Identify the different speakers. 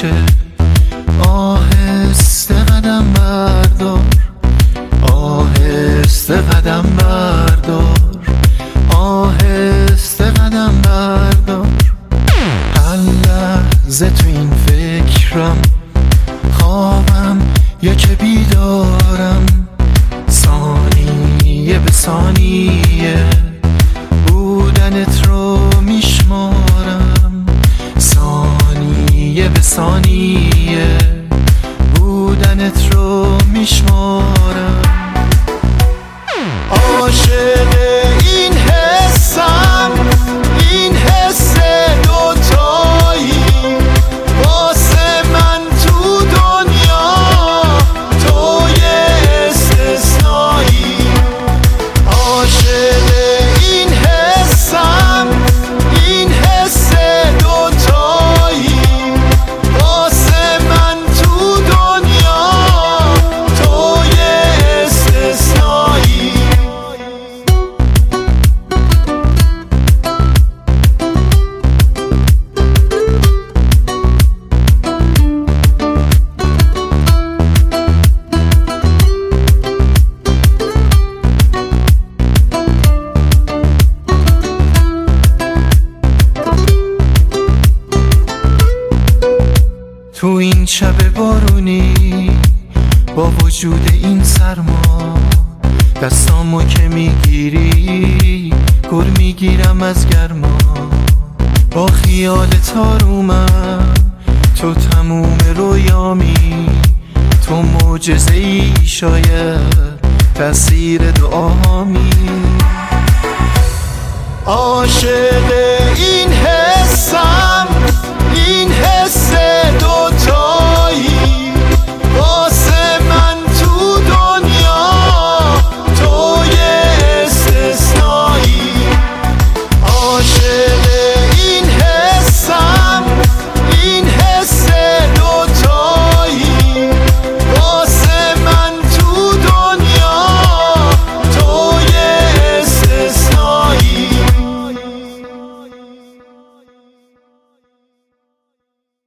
Speaker 1: میشه. آهسته قدم بردار، آهسته قدم بردار، آهسته قدم بردار. هر لحظه تو این فکرم، خوابم یا که بیدارم، ثانیه به ثانیه بودنت رو میشمارم، ثانیه به ثانیه بودنت رو میشمارم. عاشق این حسم، این حس دوتایی، واسه من تو دنیا توی استثنایی. عاشق این حسم، این حس دوتایی، واسه من تو دنیا توی استثنایی. تو این شب بارونی با وجود این سرما، دستامو که میگیری گر میگیرم از گرما. با خیالت آرومم، تو تموم رویامی، تو معجزه ای شاید تأثیر دعامی. عاشق